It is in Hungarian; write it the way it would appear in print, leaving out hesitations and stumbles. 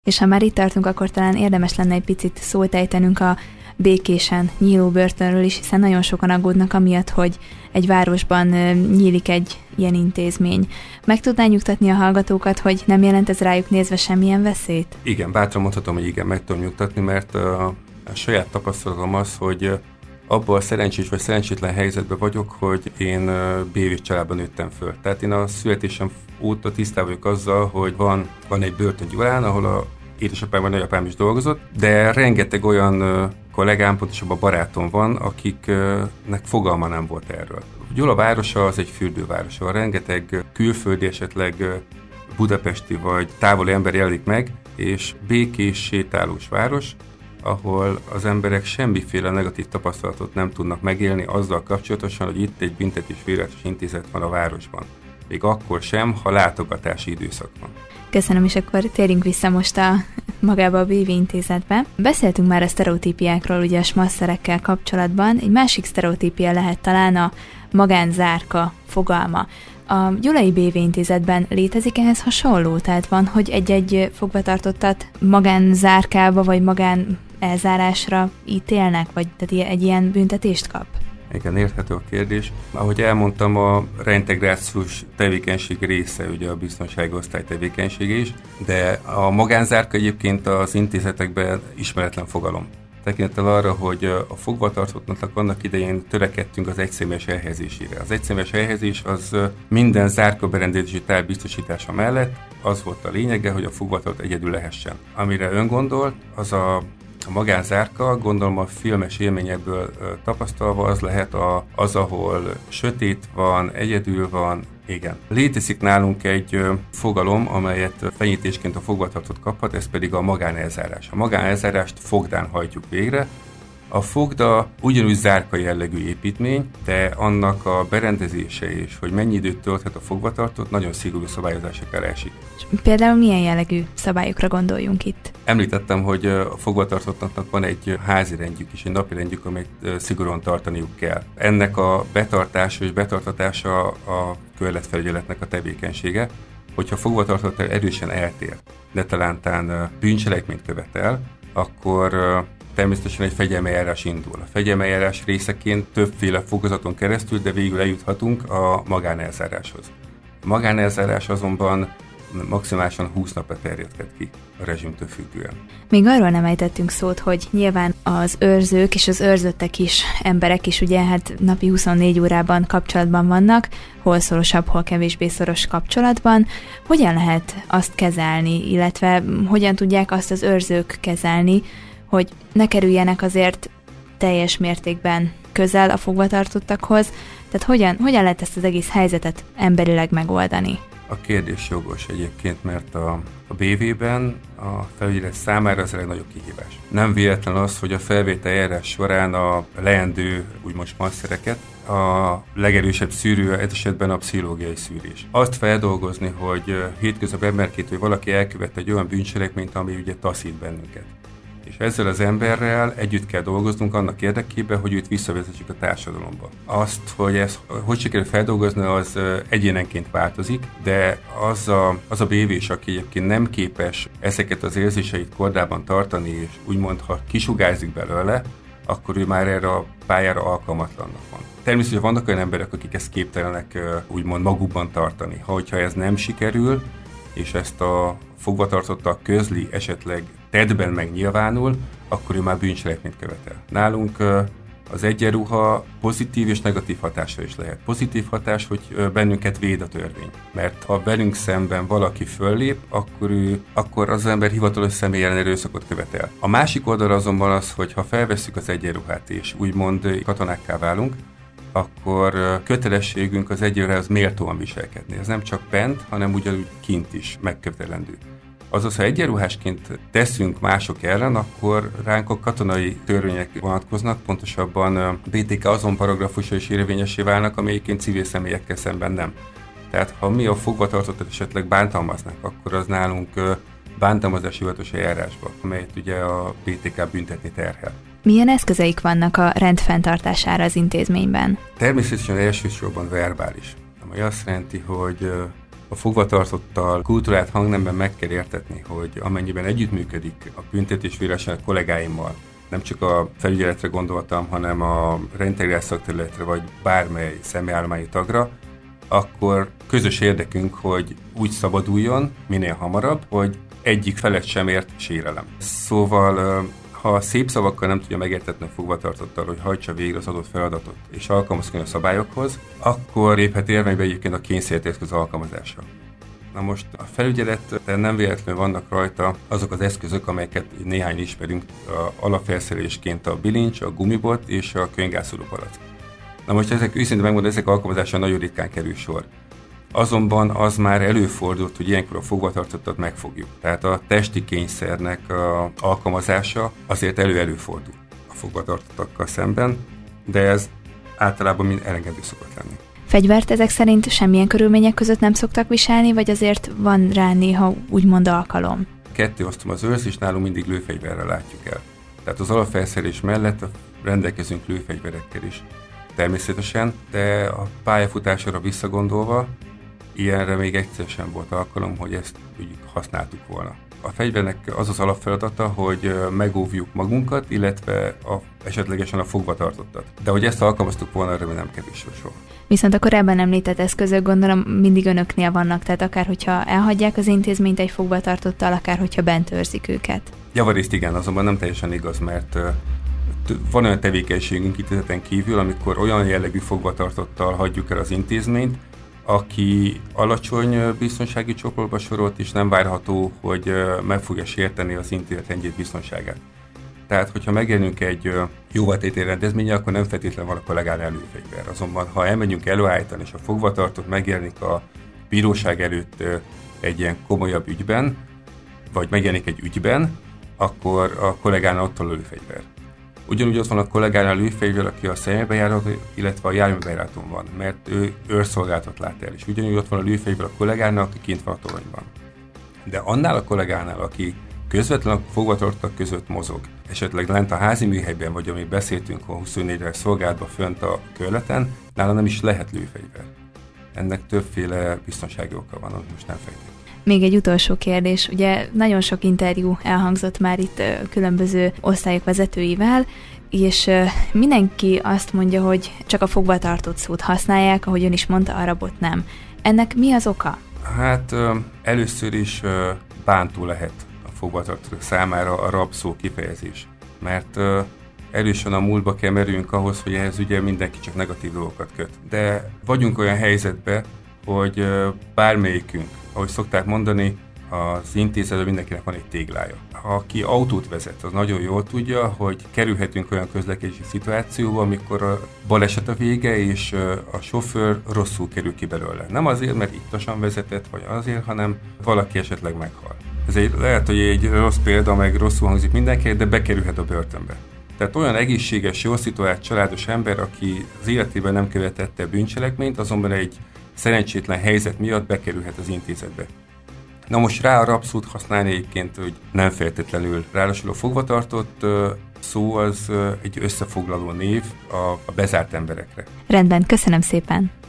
És ha már itt tartunk, akkor talán érdemes lenne egy picit szót ejtenünk a békésen nyíló börtönről is, hiszen nagyon sokan aggódnak amiatt, hogy egy városban nyílik egy ilyen intézmény. Meg tudná nyugtatni a hallgatókat, hogy nem jelent ez rájuk nézve semmilyen veszélyt? Igen, bátran mondhatom, hogy igen, meg tudom nyugtatni, mert a saját tapasztalatom az, hogy abban a szerencsés vagy szerencsétlen helyzetben vagyok, hogy én BV családban nőttem föl. Tehát én a születésem óta tisztában vagyok azzal, hogy van egy börtön Gyulán, ahol a édesapám vagy nagyapám is dolgozott, de rengeteg olyan kollégám, pontosabban barátom van, akiknek fogalma nem volt erről. Gyula városa az egy fürdőváros, ahol rengeteg külföldi, esetleg budapesti vagy távoli ember jelenik meg, és békés, sétálós város, ahol az emberek semmiféle negatív tapasztalatot nem tudnak megélni azzal kapcsolatosan, hogy itt egy büntetés-végrehajtási intézet van a városban. Még akkor sem, ha látogatási időszak van. Köszönöm, és akkor térjünk vissza most magába a BV intézetbe. Beszéltünk már a sztereotípiákról, ugye a smasszerekkel kapcsolatban. Egy másik sztereotípia lehet talán a magánzárka fogalma. A Gyulai BV intézetben létezik ehhez hasonló? Tehát van, hogy egy-egy fogvatartottat magánzárkába vagy magán elzárásra ítélnek, vagy tehát egy ilyen büntetést kap? Igen, érthető a kérdés. Ahogy elmondtam, a reintegrációs tevékenység része ugye a biztonsági osztály tevékenysége is, de a magánzárka egyébként az intézetekben ismeretlen fogalom. Tekintettel arra, hogy a fogvatartottnak annak idején törekedtünk az egyszemélyes elhelyezésére. Az egyszemélyes elhelyezés az minden zárkaberendezési tárgy biztosítása mellett az volt a lényege, hogy a fogvatartott egyedül lehessen. Amire ön gondol, az a magánzárka, gondolom a filmes élményekből tapasztalva az lehet az, ahol sötét van, egyedül van. Igen. Létezik nálunk egy fogalom, amelyet fenyítésként a fogvatartott kaphat, ez pedig a magánelzárás. A magánelzárást fogdán hajtjuk végre. A fogda ugyanúgy zárka jellegű építmény, de annak a berendezése és hogy mennyi időt tölthet a fogvatartott, nagyon szigorú szabályozások alá esik. Például milyen jellegű szabályokra gondoljunk itt? Említettem, hogy a fogvatartottnak van egy házi rendjük és egy napi rendjük, amit szigorúan tartaniuk kell. Ennek a betartása és betartatása a körletfelügyeletnek a tevékenysége. Hogyha fogvatartott erősen eltér, de talántán bűncselekményt követel, akkor természetesen egy fegyelmi eljárás indul. A fegyelmi eljárás részeként többféle fokozaton keresztül, de végül eljuthatunk a magánelzáráshoz. A magánelzárás azonban maximálisan 20 napra terjedhet ki a rezsimtől függően. Még arról nem ejtettünk szót, hogy nyilván az őrzők és az őrzöttek is, emberek is ugye hát napi 24 órában kapcsolatban vannak, hol szorosabb, hol kevésbé szoros kapcsolatban. Hogyan lehet azt kezelni, illetve hogyan tudják azt az őrzők kezelni, hogy ne kerüljenek azért teljes mértékben közel a fogvatartottakhoz, tehát hogyan lehet ezt az egész helyzetet emberileg megoldani? A kérdés jogos egyébként, mert a BV-ben a felügyelet számára az a legnagyobb kihívás. Nem véletlen az, hogy a felvétel eljárás során a leendő úgymond smasszereket a legerősebb szűrő esetben a pszichológiai szűrés. Azt feldolgozni, hogy hétköznapi emberként, hogy valaki elkövette egy olyan bűncselekményt, ami ugye taszít bennünket. És ezzel az emberrel együtt kell dolgoznunk annak érdekében, hogy őt visszavezessük a társadalomba. Azt, hogy ezt hogy sikerül feldolgozni, az egyénenként változik, de az a BV-s, aki egyébként nem képes ezeket az érzéseit kordában tartani, és úgymond, ha kisugárzik belőle, akkor ő már erre a pályára alkalmatlannak van. Természetesen vannak olyan emberek, akik ezt képtelenek úgymond magukban tartani. Hogyha ez nem sikerül, és ezt a fogvatartottak közli, esetleg tettben megnyilvánul, akkor ő már bűncselekményt követel. Nálunk az egyenruha pozitív és negatív hatása is lehet. Pozitív hatás, hogy bennünket véd a törvény. Mert ha velünk szemben valaki föllép, akkor az ember hivatalos személy ellen erőszakot követel. A másik oldal azonban az, hogy ha felvesszük az egyenruhát és úgymond katonákká válunk, akkor kötelességünk az egyenruhához méltóan viselkedni. Ez nem csak bent, hanem ugyanúgy kint is megkövetelendő. Azaz, ha egyenruhásként teszünk mások ellen, akkor ránk a katonai törvények vonatkoznak, pontosabban BTK azon paragrafusa is érvényessé válnak, ami egyébként civil személyekkel szemben nem. Tehát ha mi a fogvatartottat esetleg bántalmaznánk, akkor az nálunk bántalmazási hivatalos eljárásba, amelyet ugye a BTK büntetni terhel. Milyen eszközeik vannak a rend fenntartására az intézményben? Természetesen elsősorban verbális, ami azt jelenti, hogy A fogvatartottal kultúrát hangnemben meg kell értetni, hogy amennyiben együttműködik a büntetésvédelmi kollégáimmal, nem csak a felügyeletre gondoltam, hanem a reintegrált szakterületre, vagy bármely személyállományi tagra, akkor közös érdekünk, hogy úgy szabaduljon minél hamarabb, hogy egyik felet sem ért sérelem. Szóval, ha szép szavakkal nem tudja megértetni a fogvatartottal, hogy hajtsa végre az adott feladatot és alkalmazkodjon a szabályokhoz, akkor léphet érvénybe egyébként a kényszerítéseszköz alkalmazása. Na most a felügyeleten nem véletlenül vannak rajta azok az eszközök, amelyeket néhány ismerünk alapfelszerelésként a bilincs, a gumibot és a könyvgászoló palack. Na most ezek őszintén megmondom, ezek alkalmazása nagyon ritkán kerül sor. Azonban az már előfordult, hogy ilyenkor a fogvatartottat megfogjuk. Tehát a testi kényszernek a alkalmazása azért előfordul a fogvatartottakkal szemben, de ez általában mind elengedő szokott lenni. Fegyvert ezek szerint semmilyen körülmények között nem szoktak viselni, vagy azért van rá néha úgymond alkalom? Ketté osztom, az őrzést nálunk mindig lőfegyverrel látjuk el. Tehát az alapfelszerelés mellett rendelkezünk lőfegyverekkel is. Természetesen, de a pályafutásra visszagondolva, ilyenre még egyszer sem volt alkalom, hogy ezt úgy használtuk volna. A fegyvernek az az alapfeladata, hogy megóvjuk magunkat, illetve esetlegesen a fogvatartottat. De hogy ezt alkalmaztuk volna, arra nem kerül sor. Viszont a korábban említett eszközök gondolom mindig önöknél vannak, tehát akár hogyha elhagyják az intézményt egy fogvatartottal, akár hogyha bent őrzik őket. Javarészt igen, azonban nem teljesen igaz, mert van olyan tevékenységünk intézeten kívül, amikor olyan jellegű fogvatartottal hagyjuk el az intézményt, aki alacsony biztonsági csoportba sorolt, és nem várható, hogy meg fogja sérteni az intézet rendjét, biztonságát. Tehát, hogyha megjelenünk egy jóvátételi rendezvényen, akkor nem feltétlenül van a kollégánál lőfegyver. Azonban, ha elmegyünk előállítani, és a fogvatartott megjelenik a bíróság előtt egy ilyen komolyabb ügyben, vagy megjelenik egy ügyben, akkor a kollégánál ott a lőfegyver. Ugyanúgy ott van a kollégánál lőfegyver, aki a személybejáró, illetve a járműbejárátón van, mert ő őrszolgálatot lát el, és ugyanúgy ott van a lőfegyver a kollégánál, aki kint van a toronyban. De annál a kollégánál, aki közvetlenül a fogvatartottak között mozog, esetleg lent a házi műhelyben, vagy amit beszéltünk a 24-re szolgálatban fönt a körleten, nála nem is lehet lőfegyver. Ennek többféle biztonsági oka van, amit most nem fejtek. Még egy utolsó kérdés. Ugye nagyon sok interjú elhangzott már itt különböző osztályok vezetőivel, és mindenki azt mondja, hogy csak a fogvatartott szót használják, ahogy ön is mondta, a rabot nem. Ennek mi az oka? Hát először is bántó lehet a fogvatartottak számára a rab szó kifejezés, mert erősen a múltba kell merülnünk ahhoz, hogy ehhez ugye mindenki csak negatív dolgokat köt. De vagyunk olyan helyzetben, hogy bármelyikünk, ahogy szokták mondani, az intézetben mindenkinek van egy téglája. Aki autót vezet, az nagyon jól tudja, hogy kerülhetünk olyan közlekedési szituációba, amikor a baleset a vége, és a sofőr rosszul kerül ki belőle. Nem azért, mert ittasan vezetett, vagy azért, hanem valaki esetleg meghal. Lehet, hogy egy rossz példa, meg rosszul hangzik mindenki, de bekerülhet a börtönbe. Tehát olyan egészséges, jól szituált családos ember, aki az életében nem követette bűncselekményt, azonban egy szerencsétlen helyzet miatt bekerülhet az intézetbe. Na most rá a rabszót használni egyébként, hogy nem feltétlenül. Ráadásul a fogvatartott szó az egy összefoglaló név a bezárt emberekre. Rendben, köszönöm szépen!